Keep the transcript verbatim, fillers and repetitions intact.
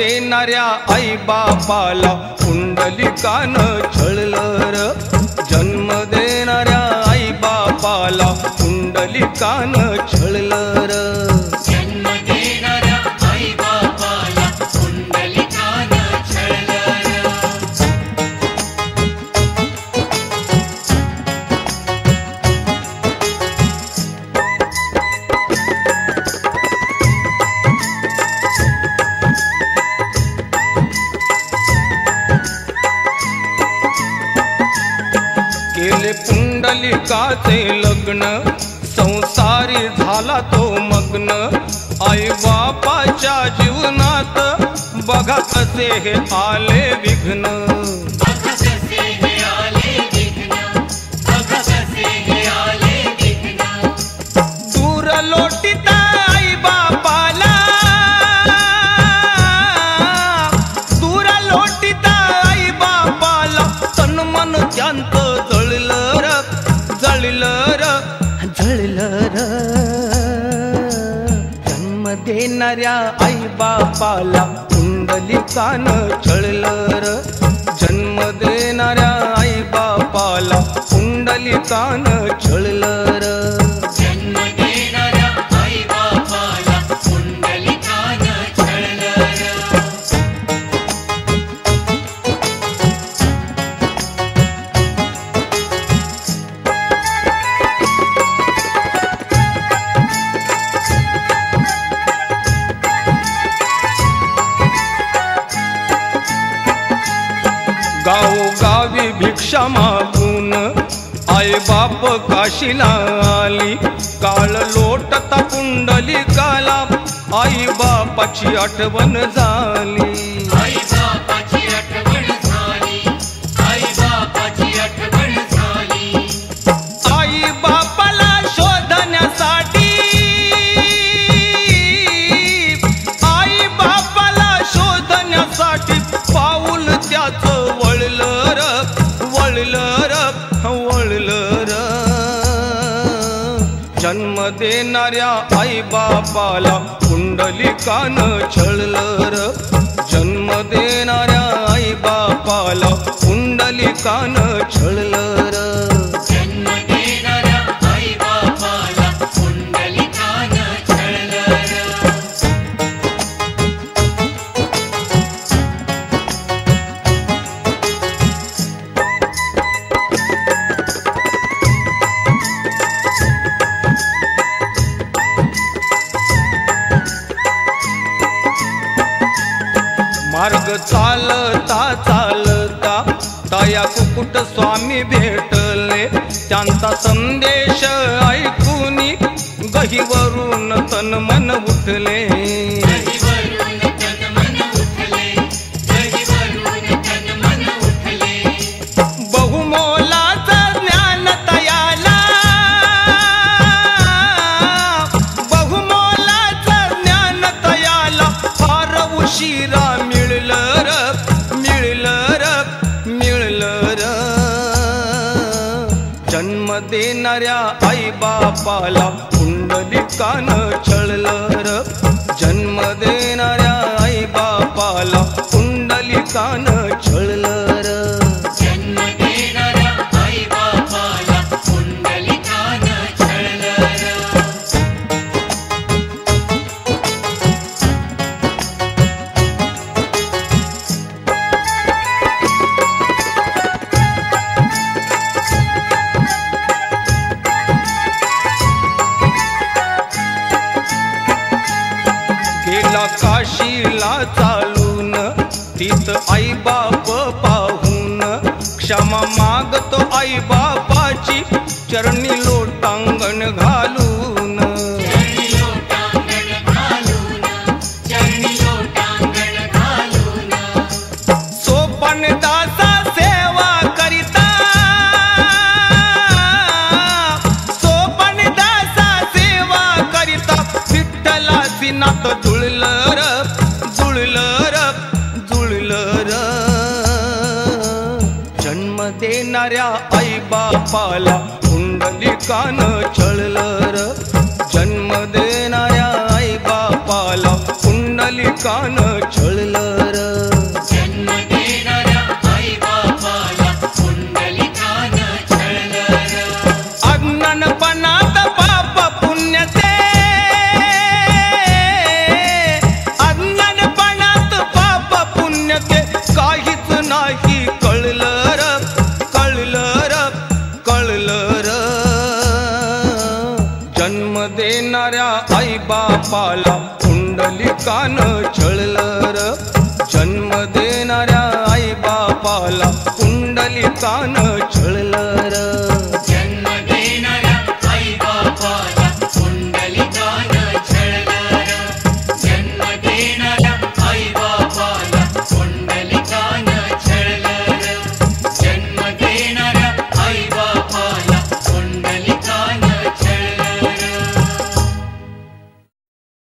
देणाऱ्या आई बापाला पुंडलिकानं छळलं र. जन्म देणाऱ्या आई बापाला पुंडलिकानं छळलं र. जन्म देणाऱ्या आई बापाला पुंडलिकानं छळलं र. केले पुंडलिकाचे लग्न संसारी झाला तो मग्न. आई बापाच्या जीवनात बघा कसे हे आले विघ्न. बघा कसे हे आले विघ्न. बघा कसे हे आले विघ्न. दूर लोटीता आई बापाला दूर लोटीता आई बापाला तन मन त्यांचं जळलं र. जळलं र जळलं र. जन्म देणाऱ्या आई बापाला पुंडलिकानं छळलं र. जन्म देणाऱ्या आई बापाला पुंडलिकानं छळलं र. जन्म देणाऱ्या आई बापाला पुंडलिकानं छळलं र. गावोगावी भिक्षा मागून आई बाप काशीला आली. काळ लोटता पुंडलिकाला आई बापाची आठवण झाली. आई बापाची आठवण झाली. आई बापाची आठवण झाली. आई बापाला शोधण्यासाठी आई बापाला शोधण्यासाठी पाऊल त्याचं वळलं र. वळलं र वळलं र. जन्म देणाऱ्या आई बापाला पुंडलिकानं छळलं र. जन्म देणाऱ्या आई बापाला पुंडलिकानं छळलं र. जन्म देणाऱ्या आई बापाला पुंडलिकानं छळलं र. मार्ग चालता चालता तया कुकुट स्वामी भेटले. त्यांचा संदेश ऐकून गहीवरून तन मन उठले. गहीवरून तन मन उठले. गहीवरून तन मन उठले. बहुमोलाचं ज्ञान तयाला बहुमोलाचं ज्ञान तयाला फार उशिरा मिळलं र. मिळलं र मिळलं र. जन्म देणाऱ्या आई बापाला पुंडलिकानं छळलं र. जन्म देणाऱ्या आई बापाला पुंडलिकानं छळलं र. जन्म देणाऱ्या आई बापाला पुंडलिकानं छळलं र. गेला काशीला चालून तीच आई बाप पाहून. क्षमा मागतो आई बापाची चरणी लोटांगण घालून. चरणी लोटांगण घालून. चरणी लोटांगण घालून. सोपन दासा सेवा करिता सोपन दासा सेवा करिता विठ्ठलाची नात जुळलं र. जुळलं र जुळलं र. जन्म देणाऱ्या आई बापाला पुंडलिकानं छळलं र. जन्म देणाऱ्या आई बापाला पुंडलिकानं छळलं बापाला पुंडलिकानं छळलं र. जन्म देणाऱ्या आई बापाला पुंडलिकानं